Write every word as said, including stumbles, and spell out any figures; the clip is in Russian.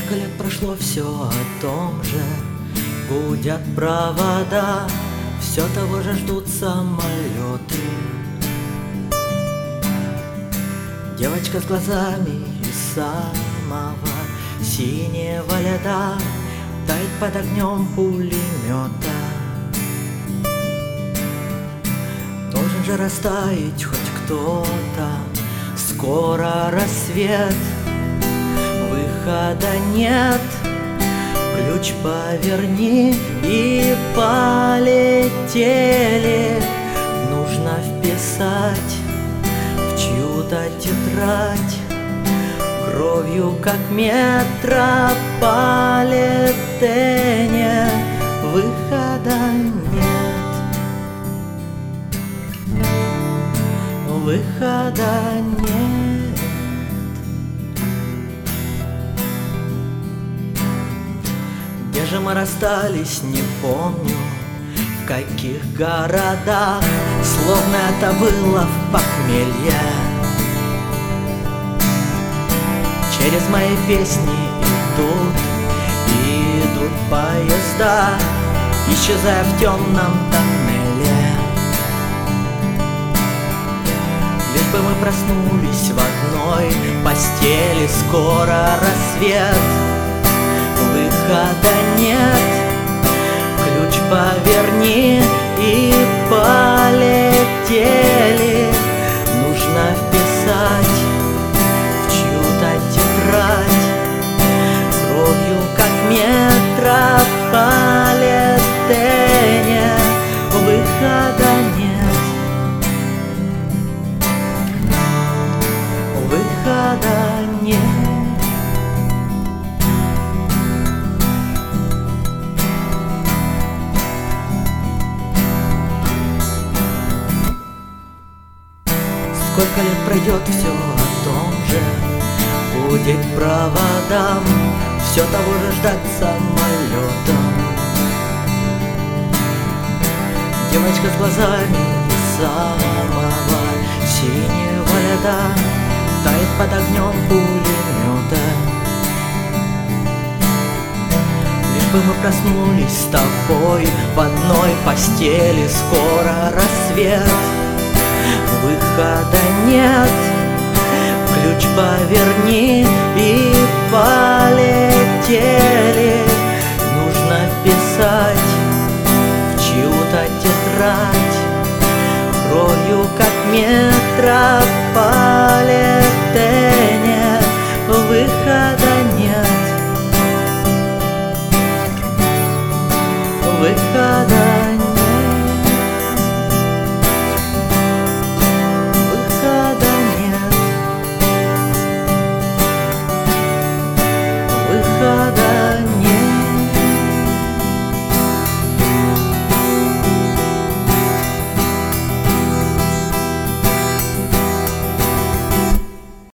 Сколько лет прошло, все о том же. Гудят провода, все того же ждут самолеты. Девочка с глазами из самого синего льда тает под огнем пулемета. Должен же растаять хоть кто-то, скоро рассвет, выхода нет. Ключ поверни и полетели. Нужно вписать в чью-то тетрадь кровью, как метрополитене. Выхода нет, выхода нет. Где же мы расстались, не помню, в каких городах, словно это было в похмелье. Через мои песни идут, идут поезда, исчезая в темном тоннеле. Лишь бы мы проснулись в одной постели, скоро рассвет, выхода нет. Ключ поверни и полетели. Нужно вписать в чью-то тетрадь кровью, как метрополитене. Выхода нет, выхода нет. Сколько лет пройдет, все о том же. Гудеть проводам, все того же ждать самолета. Девочка с глазами из самого синего льда тает под огнем пулемета. Лишь бы мы проснулись с тобой в одной постели, скоро рассвет, выхода нет. Ключ поверни и полетели. Нужно вписать в чью-то тетрадь кровью, как метрополитен.